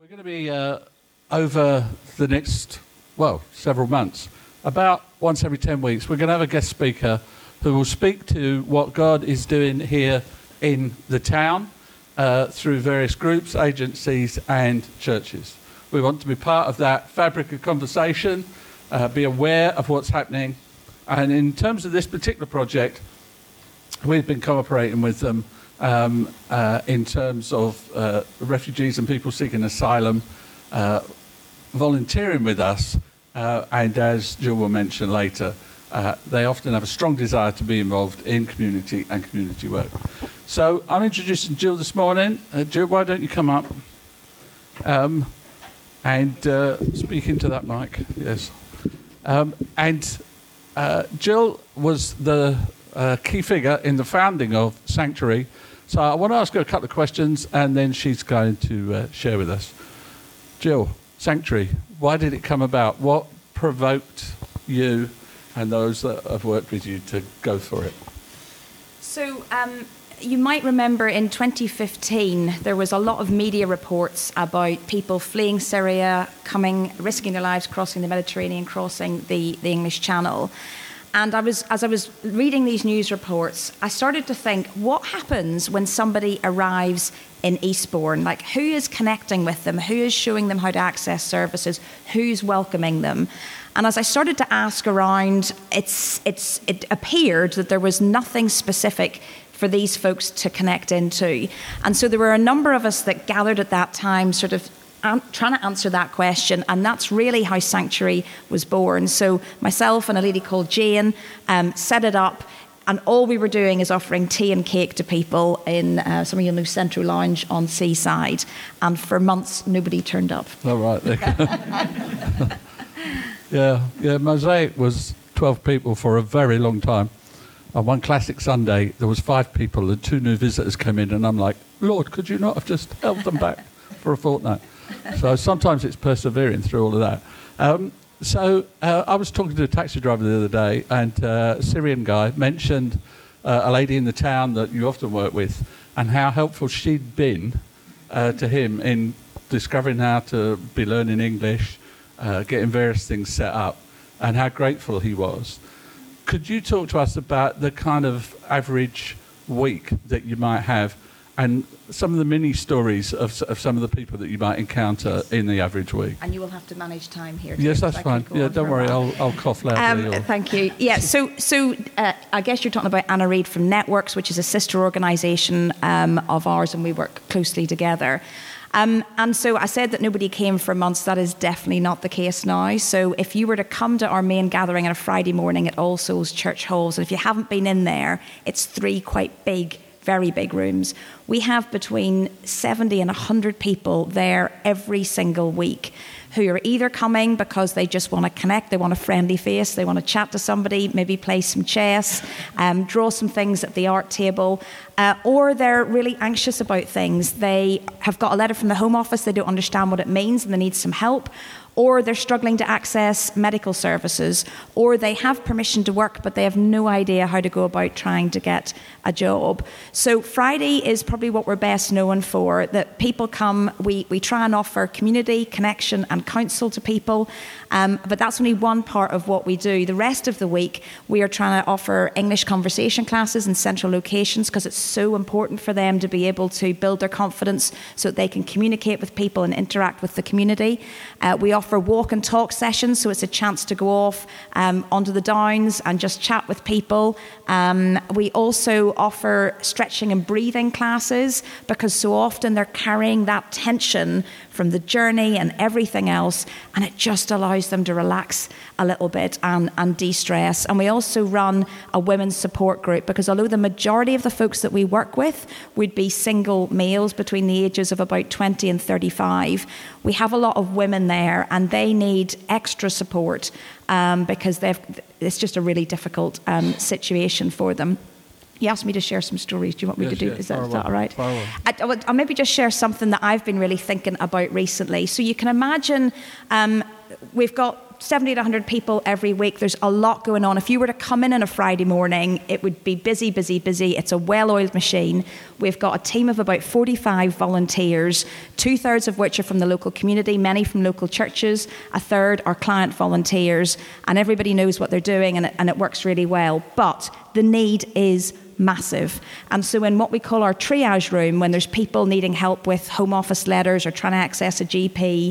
We're going to be over the next, several months, about once every 10 weeks, we're going to have a guest speaker who will speak to what God is doing here in the town through various groups, agencies and churches. We want to be part of that fabric of conversation, be aware of what's happening. And in terms of this particular project, we've been cooperating with them in terms of refugees and people seeking asylum, volunteering with us, and as Jill will mention later, they often have a strong desire to be involved in community and community work. So I'm introducing Jill this morning. Jill, why don't you come up and speak into that mic? Yes. Jill was the key figure in the founding of Sanctuary. So I want to ask her a couple of questions and then she's going to share with us. Jill, Sanctuary, why did it come about? What provoked you and those that have worked with you to go for it? So you might remember in 2015 there was a lot of media reports about people fleeing Syria, risking their lives, crossing the Mediterranean, crossing the English Channel. And as I was reading these news reports, I started to think, what happens when somebody arrives in Eastbourne? Like, who is connecting with them? Who is showing them how to access services? Who's welcoming them? And as I started to ask around, it appeared that there was nothing specific for these folks to connect into. And so there were a number of us that gathered at that time, sort of trying to answer that question, and that's really how Sanctuary was born. So myself and a lady called Jane set it up, and all we were doing is offering tea and cake to people in some of you know Central Lounge on Seaside, and for months nobody turned up. All right. Yeah, Mosaic was 12 people for a very long time. On one classic Sunday, there was 5 people and 2 new visitors came in, and I'm like, Lord, could you not have just held them back for a fortnight? So sometimes it's persevering through all of that. I was talking to a taxi driver the other day, and a Syrian guy mentioned a lady in the town that you often work with and how helpful she'd been to him in discovering how to be learning English, getting various things set up, and how grateful he was. Could you talk to us about the kind of average week that you might have and some of the mini stories of some of the people that you might encounter in the average week? And you will have to manage time here. Yes, that's fine. Yeah, don't worry, I'll cough loudly. Thank you. Yeah, so I guess you're talking about Anna Reid from Networks, which is a sister organisation of ours, and we work closely together. And so I said that nobody came for months. That is definitely not the case now. So if you were to come to our main gathering on a Friday morning at All Souls Church Halls, and if you haven't been in there, it's 3 quite big, very big rooms. We have between 70 and 100 people there every single week who are either coming because they just want to connect, they want a friendly face, they want to chat to somebody, maybe play some chess, draw some things at the art table, or they're really anxious about things. They have got a letter from the Home Office, they don't understand what it means and they need some help, or they're struggling to access medical services, or they have permission to work but they have no idea how to go about trying to get a job. So Friday is probably what we're best known for, that people come, we try and offer community, connection and counsel to people, but that's only one part of what we do. The rest of the week we are trying to offer English conversation classes in central locations because it's so important for them to be able to build their confidence so that they can communicate with people and interact with the community. We offer walk and talk sessions, so it's a chance to go off onto the downs and just chat with people. We also offer stretching and breathing classes because so often they're carrying that tension from the journey and everything else, and it just allows them to relax a little bit and de-stress. And we also run a women's support group because although the majority of the folks that we work with would be single males between the ages of about 20 and 35, we have a lot of women there and they need extra support because it's just a really difficult situation for them. You asked me to share some stories. Do you want me to do? Is that all right? I'll maybe just share something that I've been really thinking about recently. So you can imagine we've got 70 to 100 people every week. There's a lot going on. If you were to come in on a Friday morning, it would be busy, busy, busy. It's a well-oiled machine. We've got a team of about 45 volunteers, 2/3 of which are from the local community, many from local churches, 1/3 are client volunteers, and everybody knows what they're doing, and it works really well. But the need is massive. And so in what we call our triage room, when there's people needing help with home office letters or trying to access a GP,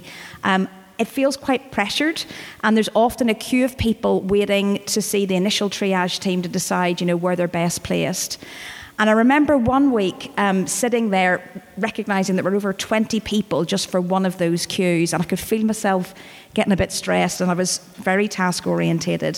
it feels quite pressured, and there's often a queue of people waiting to see the initial triage team to decide, where they're best placed. And I remember one week sitting there recognising that there were over 20 people just for one of those queues, and I could feel myself getting a bit stressed, and I was very task orientated.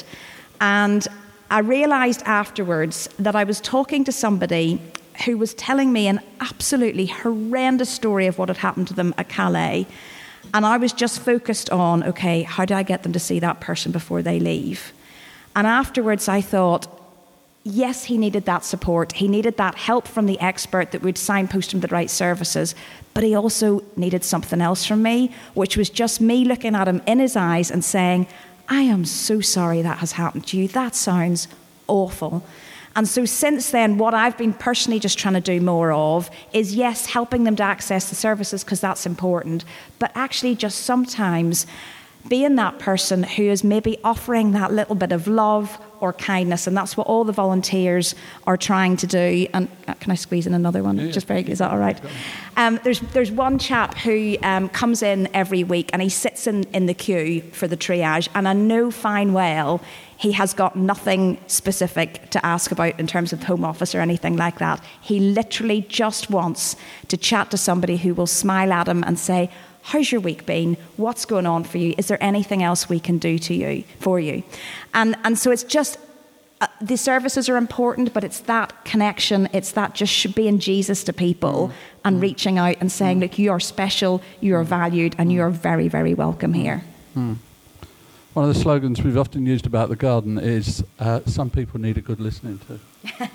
And I realised afterwards that I was talking to somebody who was telling me an absolutely horrendous story of what had happened to them at Calais. And I was just focused on, okay, how do I get them to see that person before they leave? And afterwards I thought, yes, he needed that support. He needed that help from the expert that would signpost him to the right services. But he also needed something else from me, which was just me looking at him in his eyes and saying, I am so sorry that has happened to you. That sounds awful. And so since then, what I've been personally just trying to do more of is, yes, helping them to access the services because that's important, but actually just sometimes being that person who is maybe offering that little bit of love or kindness, and that's what all the volunteers are trying to do. And can I squeeze in another one? Yeah. Just very, is that all right? There's one chap who comes in every week, and he sits in the queue for the triage, and I know fine well he has got nothing specific to ask about in terms of home office or anything like that. He literally just wants to chat to somebody who will smile at him and say, how's your week been? What's going on for you? Is there anything else we can do for you? And so it's just, the services are important, but it's that connection. It's that just being Jesus to people and reaching out and saying, look, you are special, you are valued, and you are very, very welcome here. One of the slogans we've often used about the garden is, some people need a good listening to.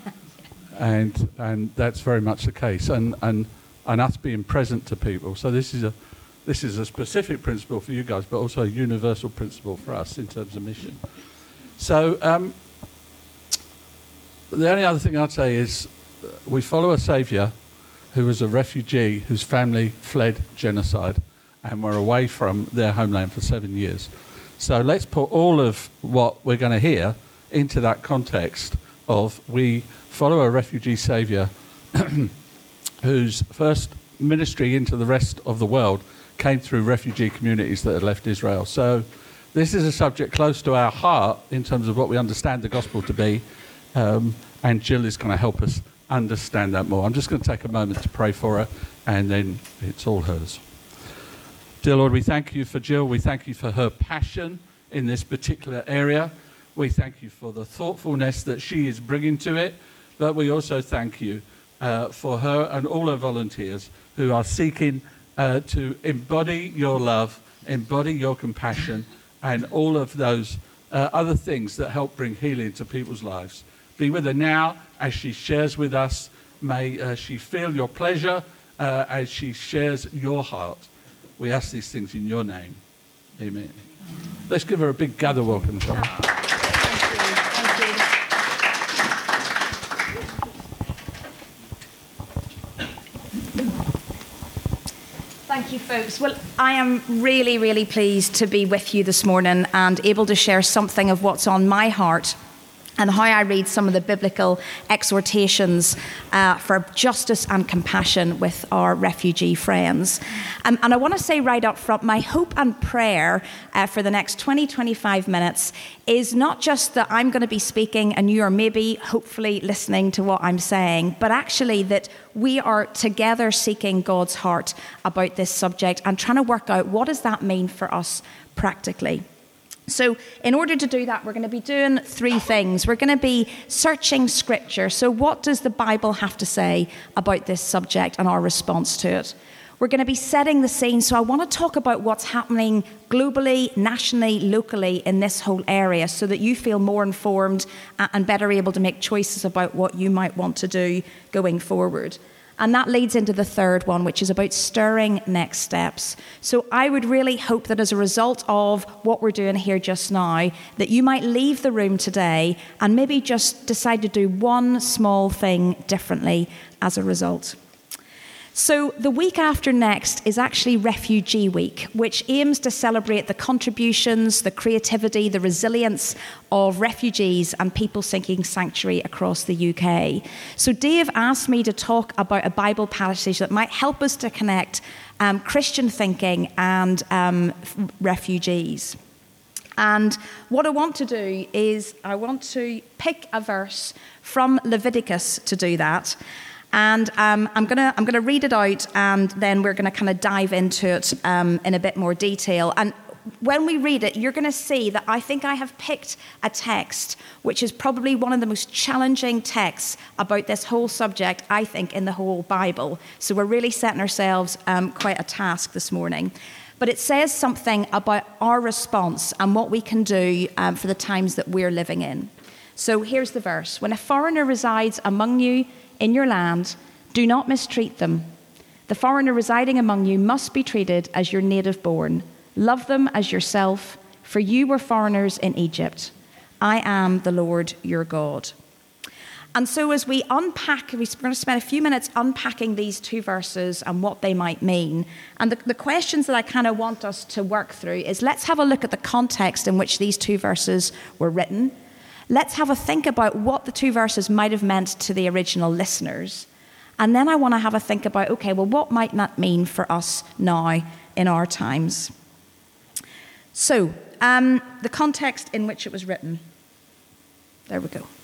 and that's very much the case. And us being present to people. So this is a specific principle for you guys, but also a universal principle for us in terms of mission. So the only other thing I'd say is we follow a saviour who was a refugee whose family fled genocide and were away from their homeland for 7 years. So let's put all of what we're going to hear into that context of we follow a refugee saviour whose first ministry into the rest of the world came through refugee communities that had left Israel. So this is a subject close to our heart in terms of what we understand the gospel to be, and Jill is going to help us understand that more. I'm just going to take a moment to pray for her, and then it's all hers. Dear Lord, we thank you for Jill. We thank you for her passion in this particular area. We thank you for the thoughtfulness that she is bringing to it, but we also thank you for her and all her volunteers who are seeking to embody your love, embody your compassion, and all of those other things that help bring healing to people's lives. Be with her now as she shares with us. May she feel your pleasure as she shares your heart. We ask these things in your name. Amen. Let's give her a big gather welcome, shall we? Thank you, folks. Well, I am really, really pleased to be with you this morning and able to share something of what's on my heart and how I read some of the biblical exhortations for justice and compassion with our refugee friends. And I want to say right up front, my hope and prayer for the next 20-25 minutes is not just that I'm going to be speaking and you are maybe, hopefully, listening to what I'm saying, but actually that we are together seeking God's heart about this subject and trying to work out what does that mean for us practically. So in order to do that, we're going to be doing three things. We're going to be searching Scripture. So what does the Bible have to say about this subject and our response to it? We're going to be setting the scene. So I want to talk about what's happening globally, nationally, locally in this whole area so that you feel more informed and better able to make choices about what you might want to do going forward. And that leads into the third one, which is about stirring next steps. So I would really hope that as a result of what we're doing here just now, that you might leave the room today and maybe just decide to do one small thing differently as a result. So the week after next is actually Refugee Week, which aims to celebrate the contributions, the creativity, the resilience of refugees and people seeking sanctuary across the UK. So Dave asked me to talk about a Bible passage that might help us to connect Christian thinking and refugees. And what I want to do is I want to pick a verse from Leviticus to do that. And I'm gonna read it out, and then we're gonna kind of dive into it in a bit more detail. And when we read it, you're gonna see that I think I have picked a text which is probably one of the most challenging texts about this whole subject, I think, in the whole Bible. So we're really setting ourselves quite a task this morning. But it says something about our response and what we can do for the times that we're living in. So here's the verse. When a foreigner resides among you in your land, do not mistreat them. The foreigner residing among you must be treated as your native born. Love them as yourself, for you were foreigners in Egypt. I am the Lord your God. And so as we unpack, we're going to spend a few minutes unpacking these two verses and what they might mean. And the questions that I kind of want us to work through is, let's have a look at the context in which these two verses were written. Let's have a think about what the two verses might have meant to the original listeners. And then I want to have a think about, okay, well, what might that mean for us now in our times? So, the context in which it was written. There we go.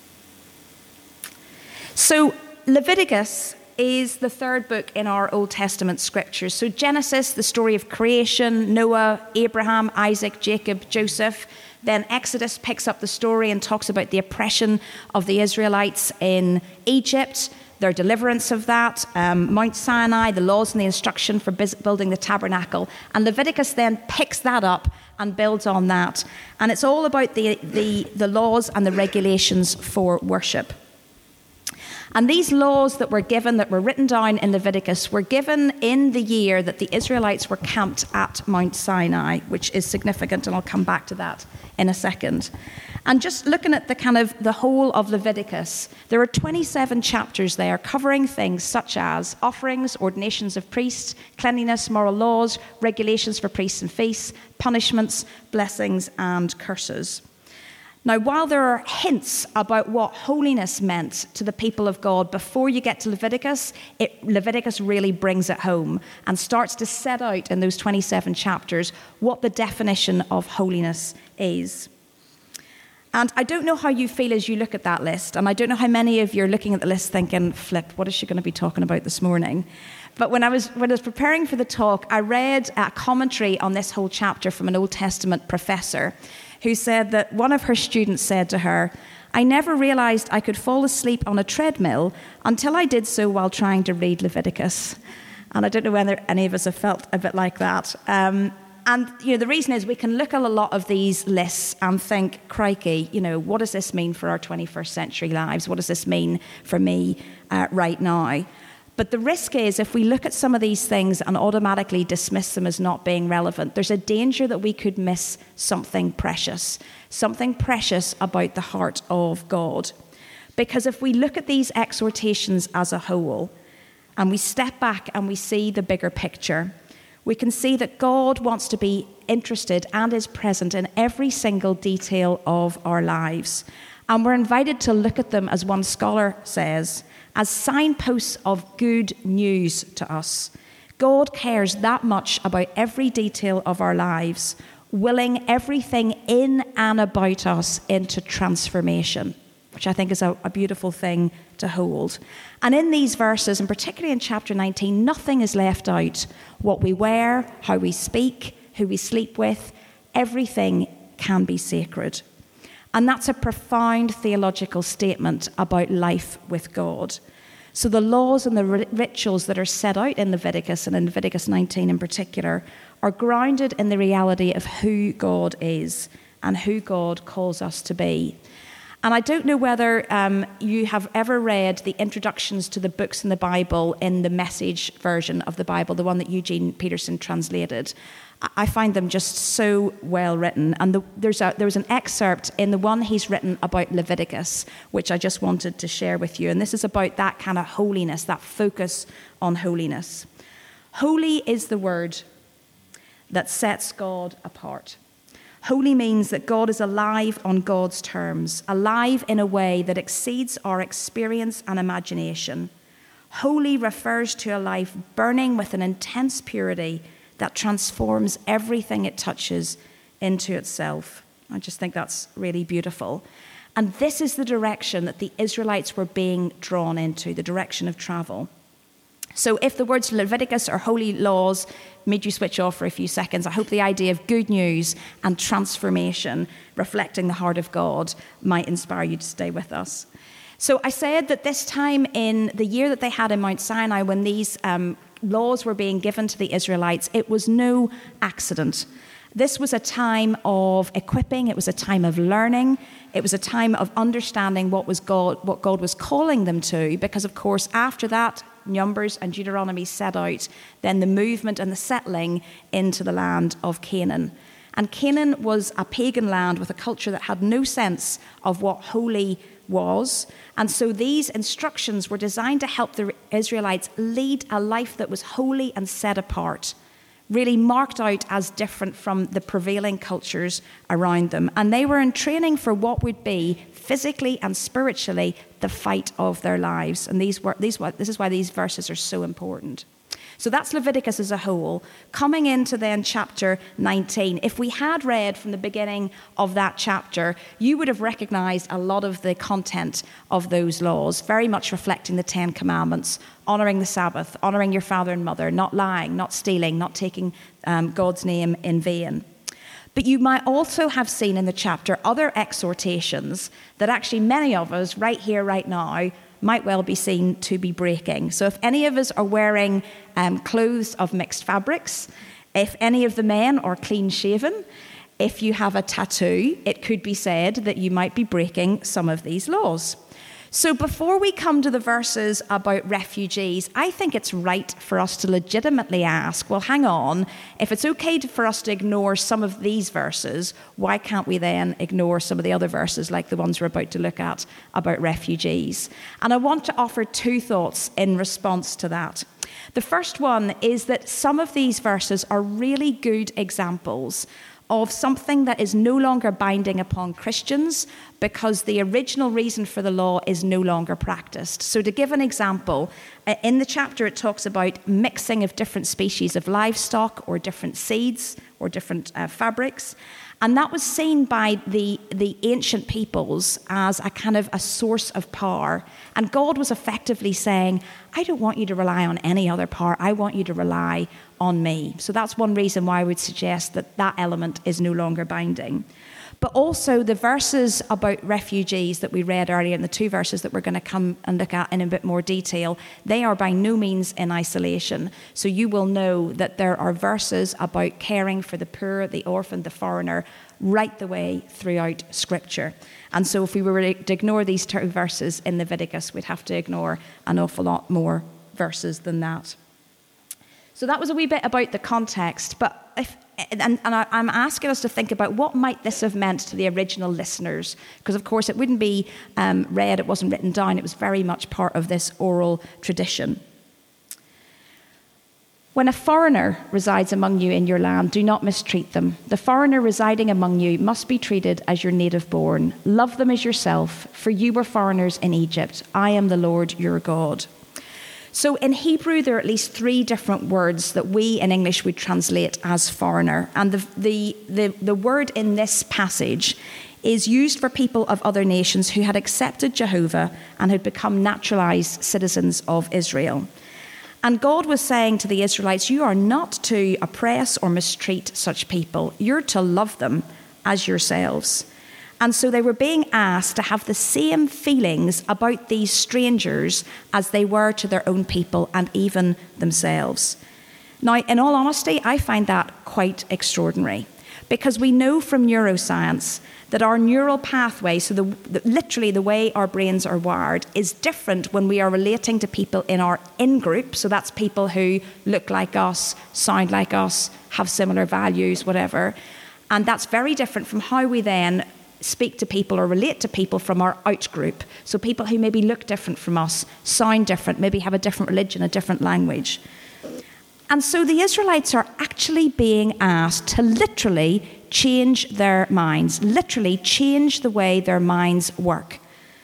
So, Leviticus is the third book in our Old Testament scriptures. So, Genesis, the story of creation, Noah, Abraham, Isaac, Jacob, Joseph. Then Exodus picks up the story and talks about the oppression of the Israelites in Egypt, their deliverance of that, Mount Sinai, the laws and the instruction for building the tabernacle. And Leviticus then picks that up and builds on that. And it's all about the laws and the regulations for worship. And these laws that were given, that were written down in Leviticus, were given in the year that the Israelites were camped at Mount Sinai, which is significant, and I'll come back to that in a second. And just looking at the whole of Leviticus, there are 27 chapters there covering things such as offerings, ordinations of priests, cleanliness, moral laws, regulations for priests and feasts, punishments, blessings, and curses. Now, while there are hints about what holiness meant to the people of God before you get to Leviticus, Leviticus really brings it home and starts to set out in those 27 chapters what the definition of holiness is. And I don't know how you feel as you look at that list, and I don't know how many of you are looking at the list thinking, flip, what is she going to be talking about this morning? But when I was preparing for the talk, I read a commentary on this whole chapter from an Old Testament professor who said that one of her students said to her, I never realized I could fall asleep on a treadmill until I did so while trying to read Leviticus. And I don't know whether any of us have felt a bit like that. And the reason is we can look at a lot of these lists and think, crikey, what does this mean for our 21st century lives? What does this mean for me right now? But the risk is, if we look at some of these things and automatically dismiss them as not being relevant, there's a danger that we could miss something precious about the heart of God. Because if we look at these exhortations as a whole, and we step back and we see the bigger picture, we can see that God wants to be interested and is present in every single detail of our lives. And we're invited to look at them, as one scholar says, as signposts of good news to us. God cares that much about every detail of our lives, willing everything in and about us into transformation, which I think is a beautiful thing to hold. And in these verses, and particularly in chapter 19, nothing is left out. What we wear, how we speak, who we sleep with, everything can be sacred. And that's a profound theological statement about life with God. So the laws and the rituals that are set out in Leviticus, and in Leviticus 19 in particular, are grounded in the reality of who God is and who God calls us to be. And I don't know whether you have ever read the introductions to the books in the Bible in the Message version of the Bible, the one that Eugene Peterson translated. I find them just so well written. And there was an excerpt in the one he's written about Leviticus, which I just wanted to share with you. And this is about that kind of holiness, that focus on holiness. Holy is the word that sets God apart. Holy means that God is alive on God's terms, alive in a way that exceeds our experience and imagination. Holy refers to a life burning with an intense purity that transforms everything it touches into itself. I just think that's really beautiful. And this is the direction that the Israelites were being drawn into, the direction of travel. So if the words Leviticus or holy laws made you switch off for a few seconds, I hope the idea of good news and transformation, reflecting the heart of God, might inspire you to stay with us. So I said that this time in the year that they had in Mount Sinai, when these laws were being given to the Israelites, it was no accident. This was a time of equipping. It was a time of learning. It was a time of understanding what God was calling them to, because, of course, after that, Numbers and Deuteronomy set out then the movement and the settling into the land of Canaan. And Canaan was a pagan land with a culture that had no sense of what holy was. And so these instructions were designed to help the Israelites lead a life that was holy and set apart, really marked out as different from the prevailing cultures around them. And they were in training for what would be physically and spiritually the fight of their lives. And this is why these verses are so important. So that's Leviticus as a whole. Coming into then chapter 19, if we had read from the beginning of that chapter, you would have recognized a lot of the content of those laws, very much reflecting the 10 Commandments, honoring the Sabbath, honoring your father and mother, not lying, not stealing, not taking God's name in vain. But you might also have seen in the chapter other exhortations that actually many of us right here, right now, might well be seen to be breaking. So if any of us are wearing clothes of mixed fabrics, if any of the men are clean shaven, if you have a tattoo, it could be said that you might be breaking some of these laws. So before we come to the verses about refugees, I think it's right for us to legitimately ask, well, hang on, if it's okay for us to ignore some of these verses, why can't we then ignore some of the other verses like the ones we're about to look at about refugees? And I want to offer two thoughts in response to that. The first one is that some of these verses are really good examples of something that is no longer binding upon Christians because the original reason for the law is no longer practiced. So to give an example, in the chapter it talks about mixing of different species of livestock or different seeds or different fabrics. And that was seen by the ancient peoples as a kind of a source of power. And God was effectively saying, I don't want you to rely on any other power. I want you to rely on me. So that's one reason why I would suggest that that element is no longer binding. But also the verses about refugees that we read earlier, and the two verses that we're going to come and look at in a bit more detail, they are by no means in isolation. So you will know that there are verses about caring for the poor, the orphan, the foreigner, right the way throughout Scripture. And so if we were to ignore these two verses in Leviticus, we'd have to ignore an awful lot more verses than that. So that was a wee bit about the context, but I'm asking us to think about what might this have meant to the original listeners, because of course it wouldn't be read, it wasn't written down, it was very much part of this oral tradition. When a foreigner resides among you in your land, do not mistreat them. The foreigner residing among you must be treated as your native born. Love them as yourself, for you were foreigners in Egypt. I am the Lord your God. So in Hebrew, there are at least 3 different words that we in English would translate as foreigner. And the word in this passage is used for people of other nations who had accepted Jehovah and had become naturalized citizens of Israel. And God was saying to the Israelites, you are not to oppress or mistreat such people. You're to love them as yourselves. And so they were being asked to have the same feelings about these strangers as they were to their own people and even themselves. Now, in all honesty, I find that quite extraordinary. Because we know from neuroscience that our neural pathway, so literally the way our brains are wired, is different when we are relating to people in our in-group. So that's people who look like us, sound like us, have similar values, whatever. And that's very different from how we then speak to people or relate to people from our out-group. So people who maybe look different from us, sound different, maybe have a different religion, a different language. And so the Israelites are actually being asked to literally change their minds, literally change the way their minds work.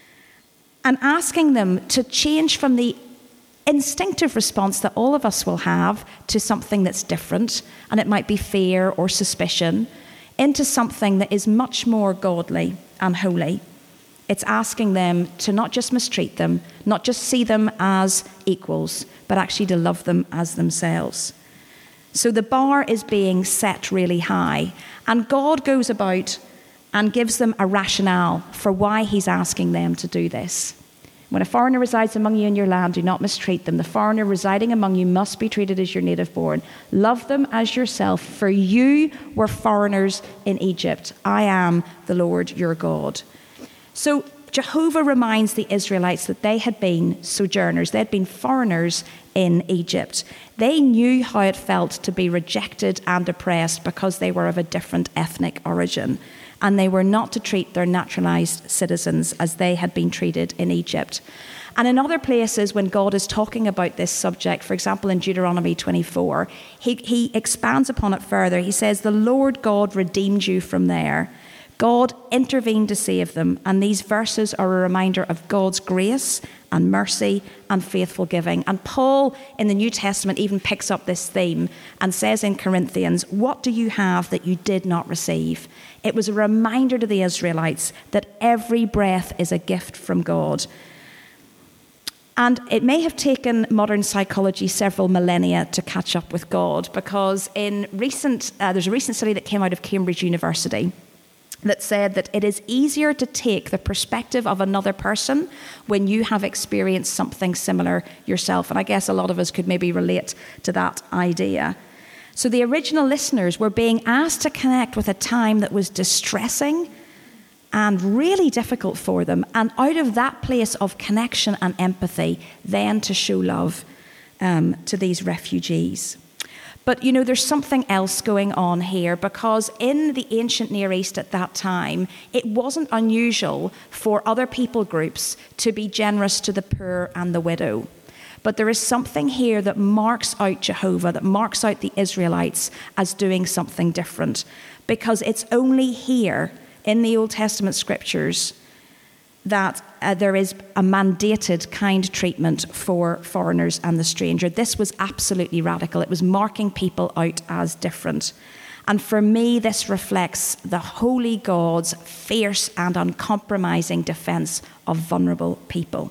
And asking them to change from the instinctive response that all of us will have to something that's different, and it might be fear or suspicion, into something that is much more godly and holy. It's asking them to not just mistreat them, not just see them as equals, but actually to love them as themselves. So the bar is being set really high, and God goes about and gives them a rationale for why he's asking them to do this. When a foreigner resides among you in your land, do not mistreat them. The foreigner residing among you must be treated as your native born. Love them as yourself, for you were foreigners in Egypt. I am the Lord your God. So Jehovah reminds the Israelites that they had been sojourners. They had been foreigners in Egypt. They knew how it felt to be rejected and oppressed because they were of a different ethnic origin. And they were not to treat their naturalized citizens as they had been treated in Egypt. And in other places, when God is talking about this subject, for example, in Deuteronomy 24, he expands upon it further. He says, the Lord God redeemed you from there. God intervened to save them. And these verses are a reminder of God's grace and mercy and faithful giving. And Paul in the New Testament even picks up this theme and says in Corinthians, what do you have that you did not receive? It was a reminder to the Israelites that every breath is a gift from God. And it may have taken modern psychology several millennia to catch up with God, because there's a recent study that came out of Cambridge University that said that it is easier to take the perspective of another person when you have experienced something similar yourself. And I guess a lot of us could maybe relate to that idea. So the original listeners were being asked to connect with a time that was distressing and really difficult for them. And out of that place of connection and empathy, then to show love to these refugees. But, you know, there's something else going on here, because in the ancient Near East at that time, it wasn't unusual for other people groups to be generous to the poor and the widow. But there is something here that marks out Jehovah, that marks out the Israelites as doing something different, because it's only here in the Old Testament scriptures that there is a mandated kind treatment for foreigners and the stranger. This was absolutely radical. It was marking people out as different. And for me, this reflects the holy God's fierce and uncompromising defense of vulnerable people.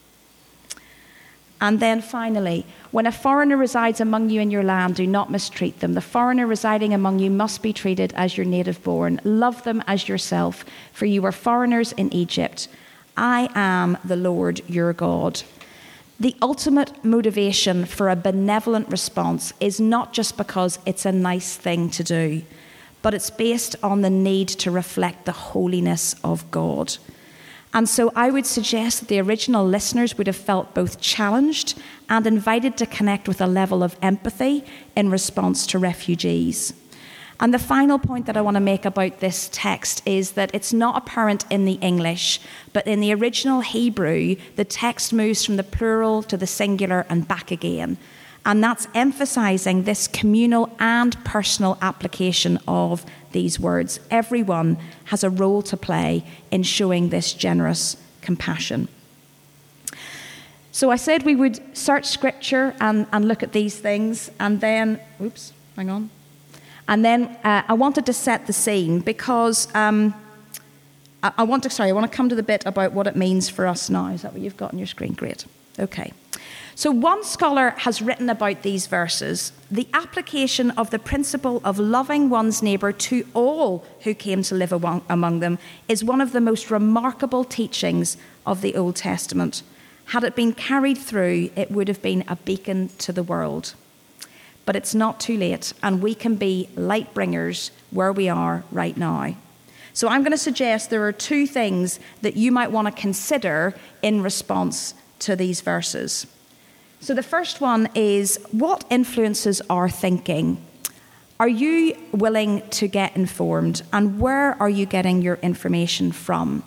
And then finally, when a foreigner resides among you in your land, do not mistreat them. The foreigner residing among you must be treated as your native born. Love them as yourself, for you were foreigners in Egypt. I am the Lord your God. The ultimate motivation for a benevolent response is not just because it's a nice thing to do, but it's based on the need to reflect the holiness of God. And so I would suggest that the original listeners would have felt both challenged and invited to connect with a level of empathy in response to refugees. And the final point that I want to make about this text is that it's not apparent in the English, but in the original Hebrew, the text moves from the plural to the singular and back again. And that's emphasizing this communal and personal application of these words. Everyone has a role to play in showing this generous compassion. So I said we would search scripture and look at these things, and then, And then I wanted to set the scene because I want to come to the bit about what it means for us now. Is that what you've got on your screen? Great. Okay. So one scholar has written about these verses, the application of the principle of loving one's neighbour to all who came to live among them is one of the most remarkable teachings of the Old Testament. Had it been carried through, it would have been a beacon to the world. But it's not too late, and we can be light bringers where we are right now. So I'm going to suggest there are two things that you might want to consider in response to these verses. So the first one is, what influences our thinking? Are you willing to get informed, and where are you getting your information from?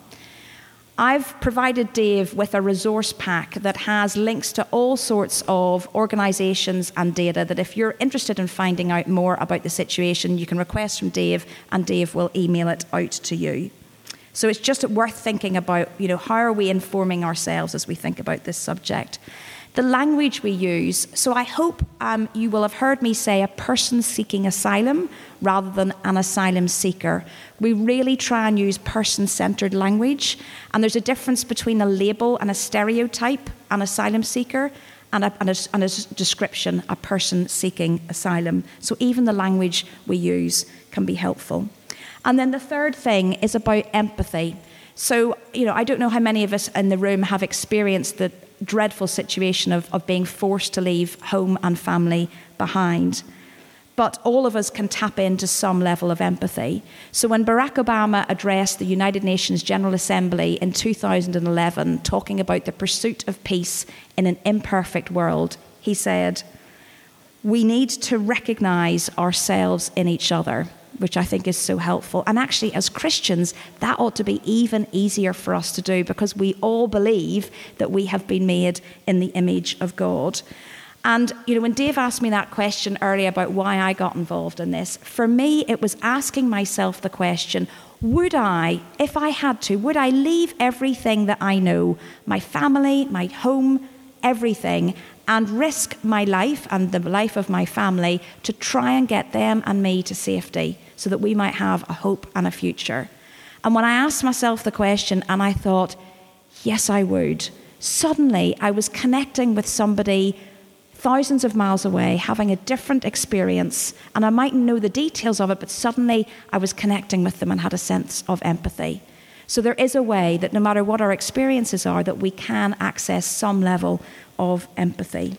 I've provided Dave with a resource pack that has links to all sorts of organisations and data that if you're interested in finding out more about the situation, you can request from Dave and Dave will email it out to you. So it's just worth thinking about, how are we informing ourselves as we think about this subject? The language we use. So I hope you will have heard me say a person seeking asylum rather than an asylum seeker. We really try and use person-centred language, and there's a difference between a label and a stereotype, an asylum seeker, and a description, a person seeking asylum. So even the language we use can be helpful. And then the third thing is about empathy. So, I don't know how many of us in the room have experienced the dreadful situation of being forced to leave home and family behind. But all of us can tap into some level of empathy. So when Barack Obama addressed the United Nations General Assembly in 2011, talking about the pursuit of peace in an imperfect world, he said, "We need to recognize ourselves in each other," which I think is so helpful. And actually, as Christians, that ought to be even easier for us to do because we all believe that we have been made in the image of God. And, when Dave asked me that question earlier about why I got involved in this, for me, it was asking myself the question, would I, if I had to, would I leave everything that I know, my family, my home, everything, and risk my life and the life of my family to try and get them and me to safety so that we might have a hope and a future? And when I asked myself the question and I thought, yes, I would, suddenly I was connecting with somebody thousands of miles away, having a different experience, and I mightn't know the details of it, but suddenly I was connecting with them and had a sense of empathy. So there is a way that no matter what our experiences are, that we can access some level of empathy.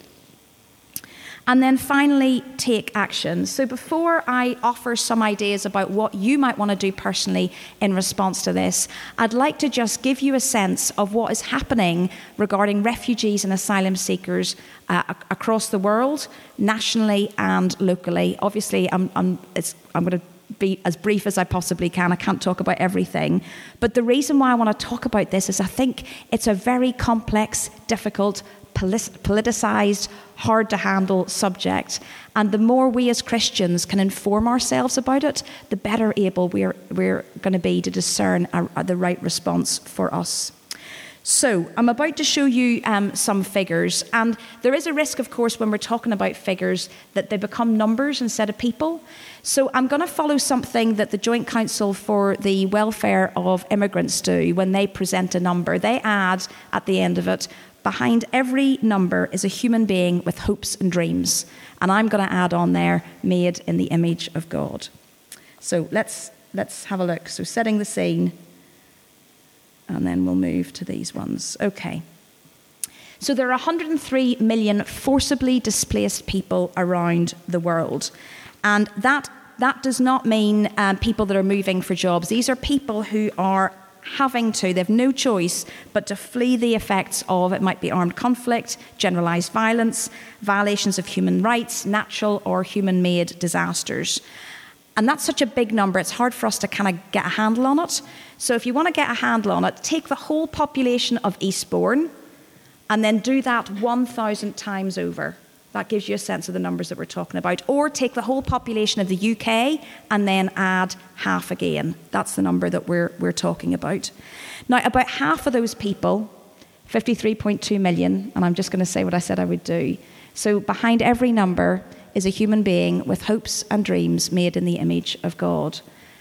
And then finally, take action. So before I offer some ideas about what you might want to do personally in response to this, I'd like to just give you a sense of what is happening regarding refugees and asylum seekers across the world, nationally and locally. Obviously, I'm going to be as brief as I possibly can. I can't talk about everything. But the reason why I want to talk about this is I think it's a very complex, difficult, politicized, hard to handle subject. And the more we as Christians can inform ourselves about it, the better able we're going to be to discern the right response for us. So I'm about to show you some figures, and there is a risk, of course, when we're talking about figures that they become numbers instead of people. So I'm going to follow something that the Joint Council for the Welfare of Immigrants do when they present a number. They add at the end of it, behind every number is a human being with hopes and dreams. And I'm going to add on there, made in the image of God. So let's have a look. So setting the scene. And then we'll move to these ones. Okay. So there are 103 million forcibly displaced people around the world. And that does not mean people that are moving for jobs. These are people who are they have no choice but to flee the effects of, it might be armed conflict, generalized violence, violations of human rights, natural or human-made disasters. And that's such a big number, it's hard for us to kind of get a handle on it. So if you want to get a handle on it, take the whole population of Eastbourne and then do that 1,000 times over. That gives you a sense of the numbers that we're talking about. Or take the whole population of the UK and then add half again. That's the number that we're talking about. Now, about half of those people, 53.2 million, and I'm just going to say what I said I would do. So behind every number is a human being with hopes and dreams made in the image of God.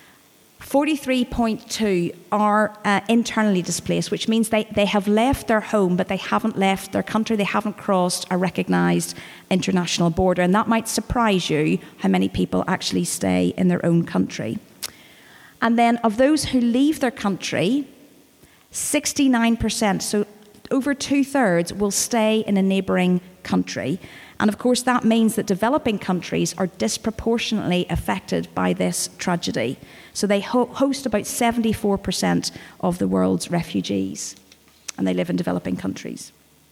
43.2 are internally displaced, which means they have left their home, but they haven't left their country. They haven't crossed a recognised international border. And that might surprise you how many people actually stay in their own country. And then of those who leave their country, 69%, so over 2/3, will stay in a neighbouring country. And of course, that means that developing countries are disproportionately affected by this tragedy. So they host about 74% of the world's refugees, and they live in developing countries.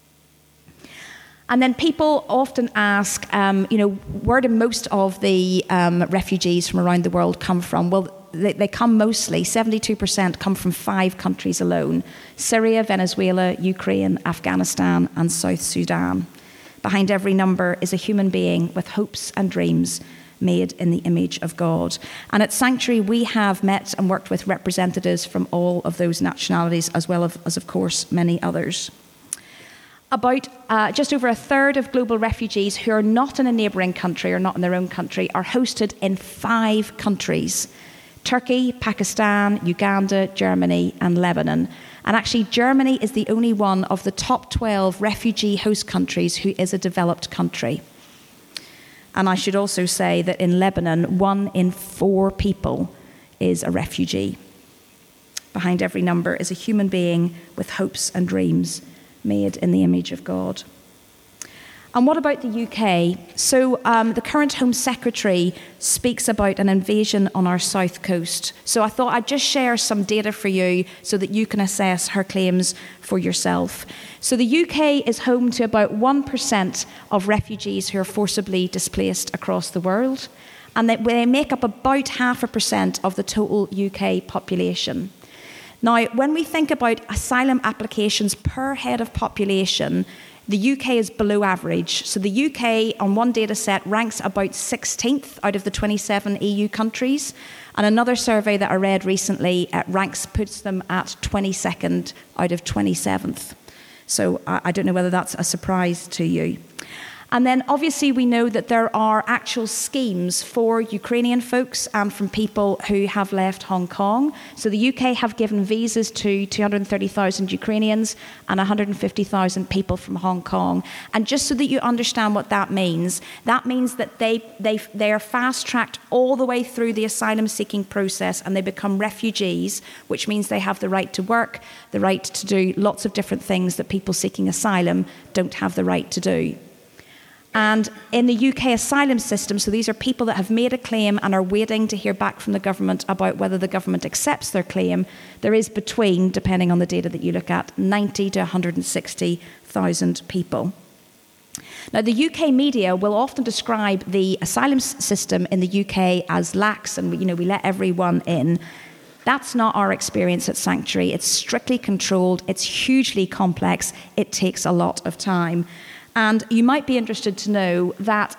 And then people often ask, where do most of the refugees from around the world come from? Well, they come mostly, 72% come from 5 countries alone: Syria, Venezuela, Ukraine, Afghanistan, and South Sudan. Behind every number is a human being with hopes and dreams made in the image of God. And at Sanctuary, we have met and worked with representatives from all of those nationalities, as well as of course, many others. About just over a third of global refugees who are not in a neighbouring country or not in their own country are hosted in 5 countries: Turkey, Pakistan, Uganda, Germany, and Lebanon. And actually, Germany is the only one of the top 12 refugee host countries who is a developed country. And I should also say that in Lebanon, 1 in 4 people is a refugee. Behind every number is a human being with hopes and dreams made in the image of God. And what about the UK? So the current Home Secretary speaks about an invasion on our south coast. So I thought I'd just share some data for you so that you can assess her claims for yourself. So the UK is home to about 1% of refugees who are forcibly displaced across the world, and they make up about 0.5% of the total UK population. Now, when we think about asylum applications per head of population, the UK is below average. So the UK, on one data set, ranks about 16th out of the 27 EU countries. And another survey that I read recently puts them at 22nd out of 27th. So I don't know whether that's a surprise to you. And then obviously we know that there are actual schemes for Ukrainian folks and from people who have left Hong Kong. So the UK have given visas to 230,000 Ukrainians and 150,000 people from Hong Kong. And just so that you understand what that means that they are fast-tracked all the way through the asylum-seeking process, and they become refugees, which means they have the right to work, the right to do lots of different things that people seeking asylum don't have the right to do. And in the UK asylum system, so these are people that have made a claim and are waiting to hear back from the government about whether the government accepts their claim, there is between, depending on the data that you look at, 90 to 160,000 people. Now, the UK media will often describe the asylum system in the UK as lax and we let everyone in. That's not our experience at Sanctuary. It's strictly controlled. It's hugely complex. It takes a lot of time. And you might be interested to know that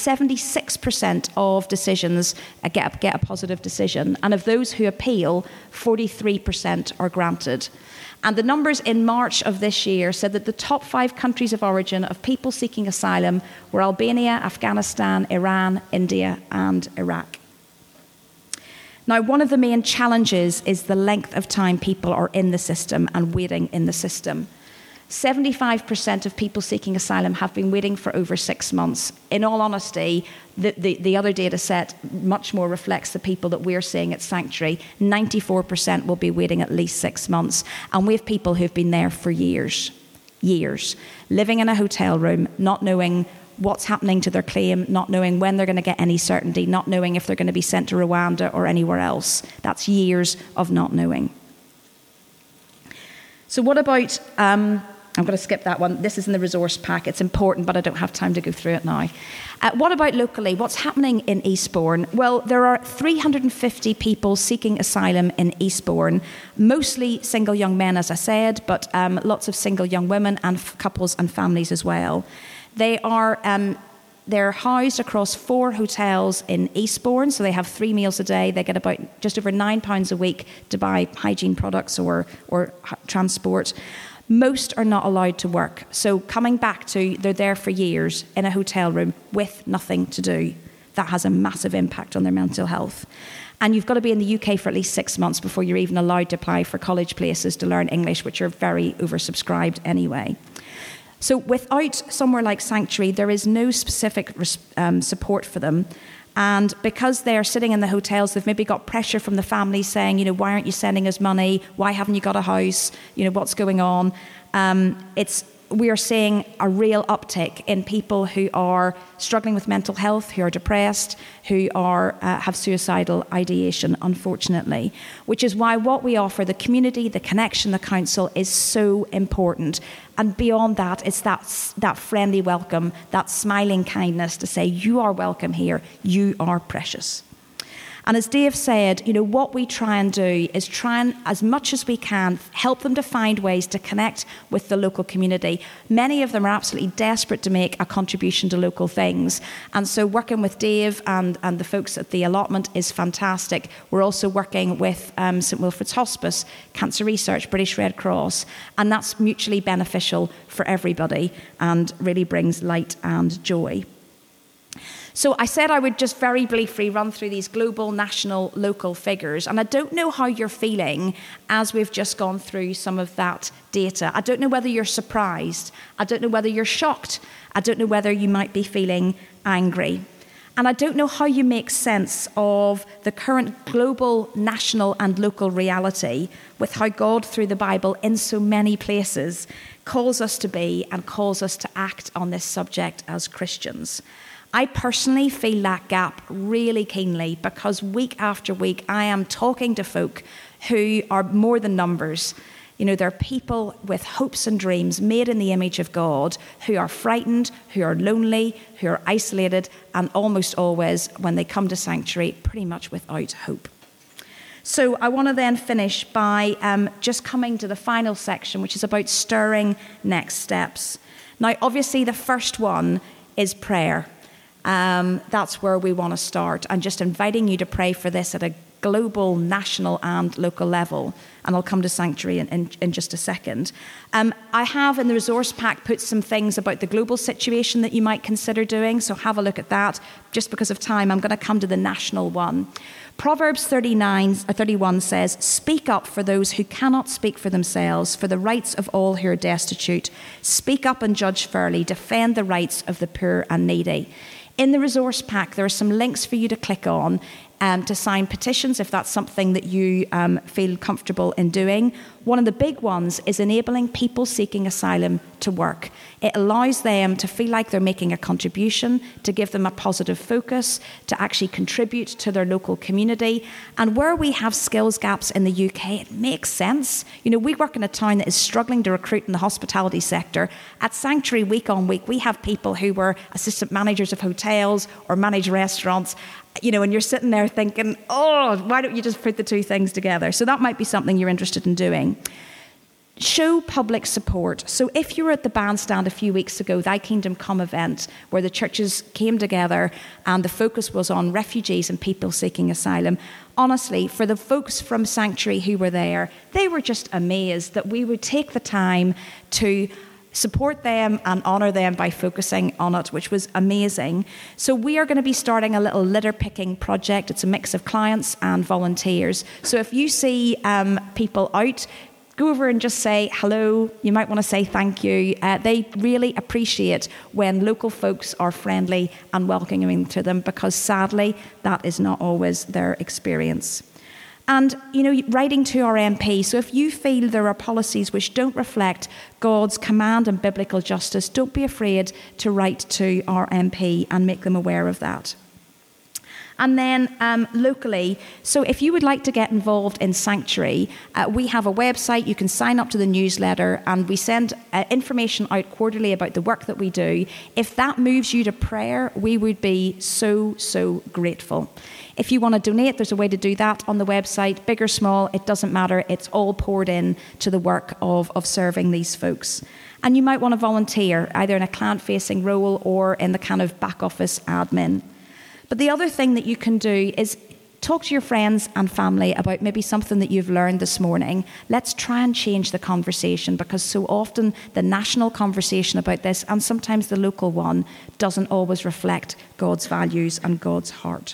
76% of decisions get a positive decision. And of those who appeal, 43% are granted. And the numbers in March of this year said that the top 5 countries of origin of people seeking asylum were Albania, Afghanistan, Iran, India, and Iraq. Now, one of the main challenges is the length of time people are in the system and waiting in the system. 75% of people seeking asylum have been waiting for over 6 months. In all honesty, the other data set much more reflects the people that we're seeing at Sanctuary. 94% will be waiting at least 6 months. And we have people who've been there for years, living in a hotel room, not knowing what's happening to their claim, not knowing when they're going to get any certainty, not knowing if they're going to be sent to Rwanda or anywhere else. That's years of not knowing. So what about... I'm going to skip that one. This is in the resource pack. It's important, but I don't have time to go through it now. What about locally? What's happening in Eastbourne? Well, there are 350 people seeking asylum in Eastbourne, mostly single young men, as I said, but lots of single young women and couples and families as well. They're housed across 4 hotels in Eastbourne, so they have 3 meals a day. They get about just over £9 a week to buy hygiene products or transport. Most are not allowed to work. So coming back to, they're there for years in a hotel room with nothing to do. That has a massive impact on their mental health. And you've got to be in the UK for at least 6 months before you're even allowed to apply for college places to learn English, which are very oversubscribed anyway. So without somewhere like Sanctuary, there is no specific support for them. And because they're sitting in the hotels, they've maybe got pressure from the family saying, why aren't you sending us money? Why haven't you got a house? What's going on? It's we are seeing a real uptick in people who are struggling with mental health, who are depressed, who are have suicidal ideation, unfortunately, which is why what we offer, the community, the connection, the council, is so important. And beyond that, it's that friendly welcome, that smiling kindness to say, you are welcome here, you are precious. And as Dave said, what we try and do is try and, as much as we can, help them to find ways to connect with the local community. Many of them are absolutely desperate to make a contribution to local things. And so working with Dave and the folks at the allotment is fantastic. We're also working with St Wilfrid's Hospice, Cancer Research, British Red Cross, and that's mutually beneficial for everybody and really brings light and joy. So I said I would just very briefly run through these global, national, local figures. And I don't know how you're feeling as we've just gone through some of that data. I don't know whether you're surprised. I don't know whether you're shocked. I don't know whether you might be feeling angry. And I don't know how you make sense of the current global, national and local reality with how God, through the Bible, in so many places, calls us to be and calls us to act on this subject as Christians. I personally feel that gap really keenly because week after week I am talking to folk who are more than numbers. They're people with hopes and dreams made in the image of God who are frightened, who are lonely, who are isolated, and almost always, when they come to Sanctuary, pretty much without hope. So I want to then finish by just coming to the final section, which is about stirring next steps. Now, obviously, the first one is prayer. That's where we want to start, and just inviting you to pray for this at a global, national and local level. And I'll come to Sanctuary in just a second. I have in the resource pack put some things about the global situation that you might consider doing, so have a look at that. Just because of time, I'm going to come to the national one. Proverbs 31 says, "Speak up for those who cannot speak for themselves, for the rights of all who are destitute. Speak up and judge fairly. Defend the rights of the poor and needy." In the resource pack, there are some links for you to click on to sign petitions if that's something that you feel comfortable in doing. One of the big ones is enabling people seeking asylum to work. It allows them to feel like they're making a contribution, to give them a positive focus, to actually contribute to their local community. And where we have skills gaps in the UK, it makes sense. We work in a town that is struggling to recruit in the hospitality sector. At Sanctuary, week on week, we have people who were assistant managers of hotels or manage restaurants, and you're sitting there thinking, why don't you just put the two things together? So that might be something you're interested in doing. Show public support. So if you were at the bandstand a few weeks ago, Thy Kingdom Come event, where the churches came together and the focus was on refugees and people seeking asylum, honestly, for the folks from Sanctuary who were there, they were just amazed that we would take the time to support them and honour them by focusing on it, which was amazing. So we are going to be starting a little litter picking project. It's a mix of clients and volunteers. So if you see people out, go over and just say hello. You might want to say thank you. They really appreciate when local folks are friendly and welcoming to them, because sadly, that is not always their experience. And, writing to our MP. So if you feel there are policies which don't reflect God's command and biblical justice, don't be afraid to write to our MP and make them aware of that. And then locally, so if you would like to get involved in Sanctuary, we have a website. You can sign up to the newsletter, and we send information out quarterly about the work that we do. If that moves you to prayer, we would be so, so grateful. If you want to donate, there's a way to do that on the website. Big or small, it doesn't matter. It's all poured in to the work of serving these folks. And you might want to volunteer, either in a client-facing role or in the kind of back office admin. But the other thing that you can do is talk to your friends and family about maybe something that you've learned this morning. Let's try and change the conversation, because so often the national conversation about this, and sometimes the local one, doesn't always reflect God's values and God's heart.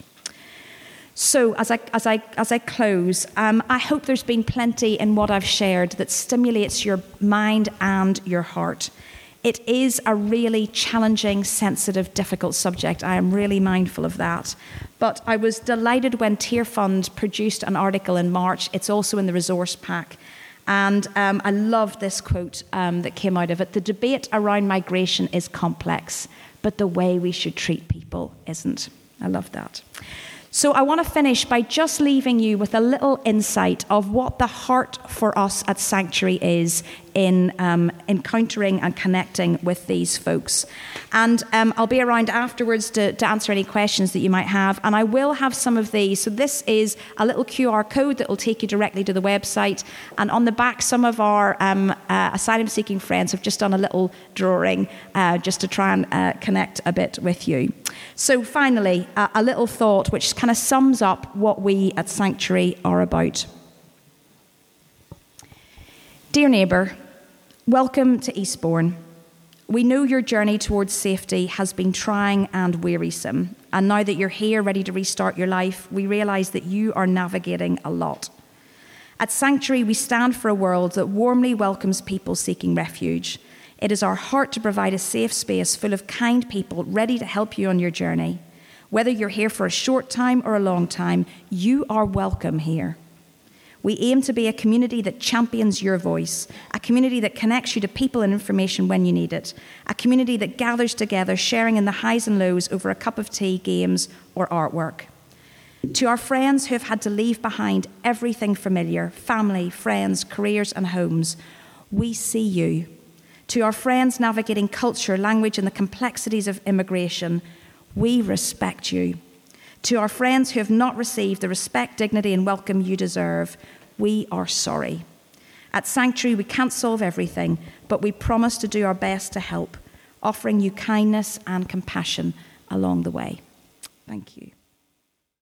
So as I close, I hope there's been plenty in what I've shared that stimulates your mind and your heart. It is a really challenging, sensitive, difficult subject. I am really mindful of that. But I was delighted when Tear Fund produced an article in March. It's also in the resource pack. And I love this quote that came out of it. The debate around migration is complex, but the way we should treat people isn't. I love that. So I want to finish by just leaving you with a little insight of what the heart for us at Sanctuary is in encountering and connecting with these folks. And I'll be around afterwards to answer any questions that you might have. And I will have some of these. So this is a little QR code that will take you directly to the website. And on the back, some of our asylum-seeking friends have just done a little drawing just to try and connect a bit with you. So finally, a little thought which kind of sums up what we at Sanctuary are about. Dear neighbour, welcome to Eastbourne. We know your journey towards safety has been trying and wearisome. And now that you're here ready to restart your life, we realise that you are navigating a lot. At Sanctuary, we stand for a world that warmly welcomes people seeking refuge. It is our heart to provide a safe space full of kind people ready to help you on your journey. Whether you're here for a short time or a long time, you are welcome here. We aim to be a community that champions your voice, a community that connects you to people and information when you need it, a community that gathers together, sharing in the highs and lows over a cup of tea, games, or artwork. To our friends who have had to leave behind everything familiar, family, friends, careers, and homes, we see you. To our friends navigating culture, language, and the complexities of immigration, we respect you. To our friends who have not received the respect, dignity, and welcome you deserve, we are sorry. At Sanctuary, we can't solve everything, but we promise to do our best to help, offering you kindness and compassion along the way. Thank you.